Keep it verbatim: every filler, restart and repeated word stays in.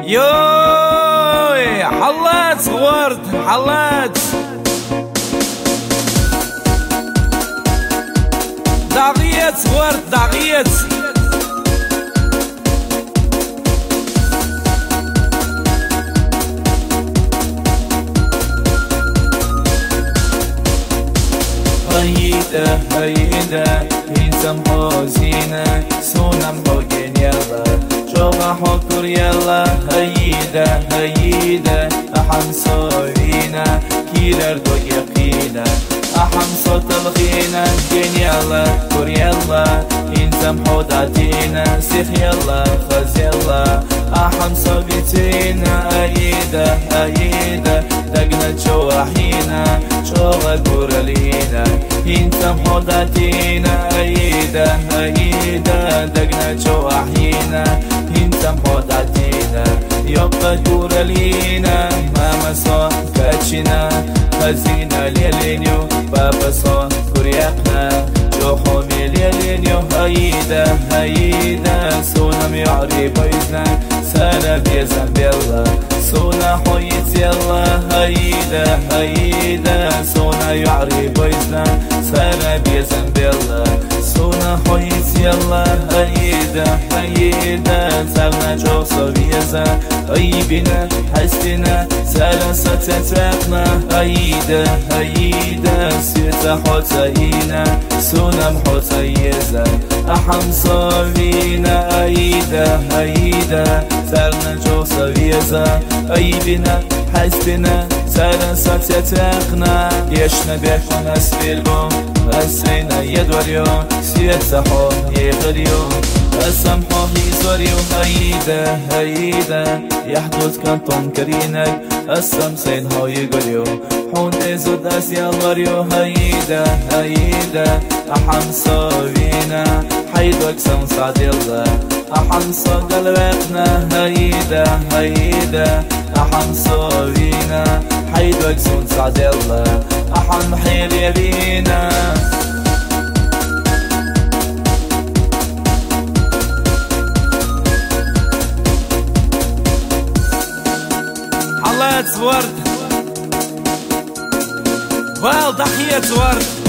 يوي حلات ورد حلات داغيت ورد داغيت هيدا هيدا انسان حزينة سونم حقين يلا شوغا حكر يلا هيدا هيدا أحم صارينا كيرر دو يقينا أحم صوت الغينا جين يلا كور يلا انسان حداتينا سيخ يلا خز يلا أحم صابتينا هيدا هيدا دقنا شوحينا شوغا كورالينا انت محضاتينا هيدا هيدا دقنا شوحينا انت محضاتينا يبقى كورالينا ماما صا كاتشنا خزينا ليلينيو بابا صا كوريقنا شوحو ميليلينيو هيدا هيدا سونم يعري بيزنا سارة بيزن بيلا سونا حويت يلا هيدا هيدا سونا يعري بيزنا سارة بيزن بيلا سونا حويت يلا هيدا هيدا سارنا جوصة بيزا هيبنا حسنا سارة ستتاقنا هيدا هيدا سيتا حوتاينا سونا محوتايزا أحم صابينا هيدا هيدا سارنا جوصة بيزا أيبنا حسبنا سارا ستتاقنا يشنا بيكون أسفلبو أسفينا يدوريو سيتسحو يغريو أسمحو هيزوريو هيدا هيدا يحدث كان تنكرينك السمسين هاو يقوليو حون إزود أسيالوريو هيدا هيدا أحم صابينا حيدوك سمسعد الله أحم صاد قلبنا هيدا هيدا أحم صابينا حيدوك سمسعد الله أحم حير يبينا حلات ورد والضحية ورد